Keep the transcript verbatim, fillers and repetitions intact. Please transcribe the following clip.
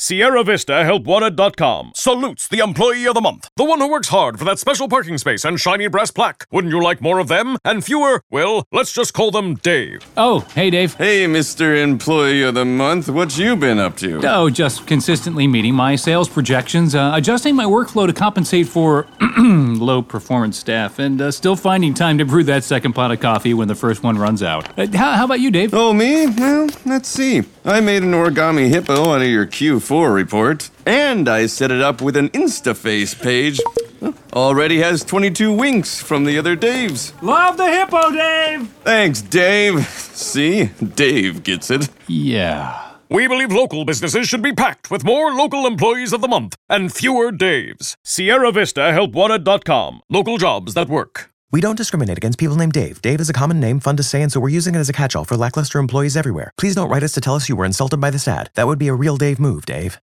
Sierra Vista Help Wanted dot com salutes the Employee of the Month, the one who works hard for that special parking space and shiny brass plaque. Wouldn't you like more of them and fewer? Well, let's just call them Dave. Oh, hey, Dave. Hey, Mister Employee of the Month, what you been up to? Oh, just consistently meeting my sales projections, uh, adjusting my workflow to compensate for low-performance staff, and uh, still finding time to brew that second pot of coffee when the first one runs out. Uh, how, how about you, Dave? Oh, me? Well, let's see. I made an origami hippo out of your Q four report, and I set it up with an InstaFace page. Already has twenty-two winks from the other Daves. Love the hippo, Dave! Thanks, Dave. See? Dave gets it. Yeah. We believe local businesses should be packed with more local employees of the month and fewer Daves. Sierra Vista Help Wanted dot com. Local jobs that work. We don't discriminate against people named Dave. Dave is a common name, fun to say, and so we're using it as a catch-all for lackluster employees everywhere. Please don't write us to tell us you were insulted by this ad. That would be a real Dave move, Dave.